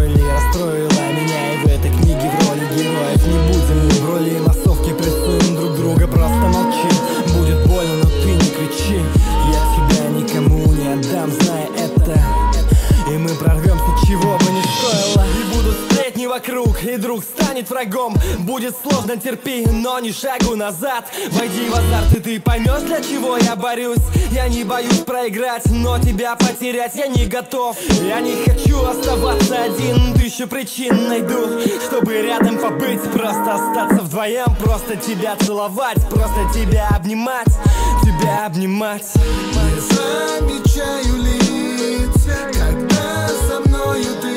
устроили, расстроила меня. И в этой книге в роли героев не будем мы в роли массовки, прессуем друг друга, просто молчи. Будет больно, но ты не кричи. Я тебя никому не отдам, зная это. И мы прорвемся, чего бы ни стоило. И будут сплетни вокруг, и друг станет врагом. Будет сложно, терпи, но ни шагу назад. Войди в азарт, и ты поймешь, для чего я борюсь. Я не боюсь проиграть, но тебя потерять я не готов. Я не хочу оставаться один, тысячу причин найду, чтобы рядом побыть. Просто остаться вдвоем, просто тебя целовать, просто тебя обнимать, тебя обнимать. Не замечаю лиц, когда со мною ты.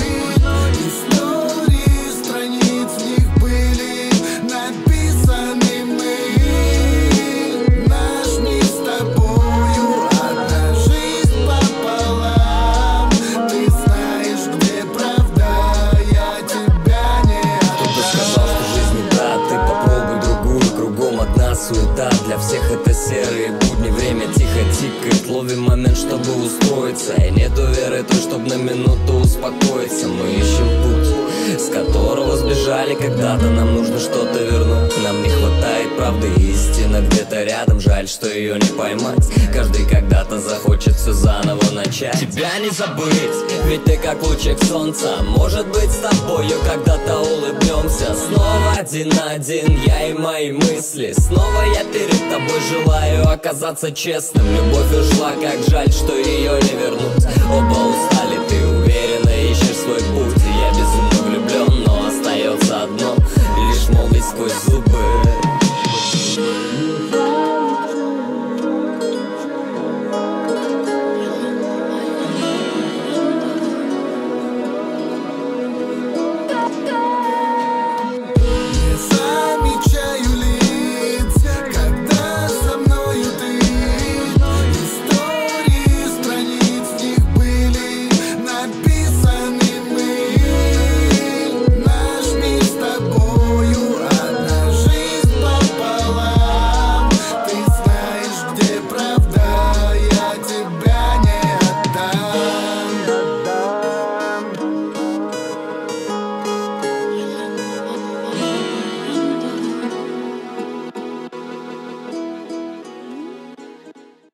Истории страниц в них были написаны мы. Наш мир с тобою, одна жизнь пополам. Ты знаешь, где правда, я тебя не отдам. Кто-то сказал, что жизнь не та, ты попробуй другую. Кругом одна суета, для всех это серые будни. Время тихо тикает, ловим момент, чтобы устроиться. И нету веры той, чтоб на минуту успокоиться. Мы ищем путь, с которого сбежали когда-то. Нам нужно что-то вернуть, нам не хватает правды. Истина где-то рядом, жаль, что ее не поймать. Каждый когда-то захочет все заново начать. Тебя не забыть, ведь ты как лучик солнца. Может быть, с тобою когда-то улыбнемся. Снова один на один, я и мои мысли. Снова я перед тобой желаю оказаться честным. Любовь ушла, как жаль, что ее не вернуть. Оба устали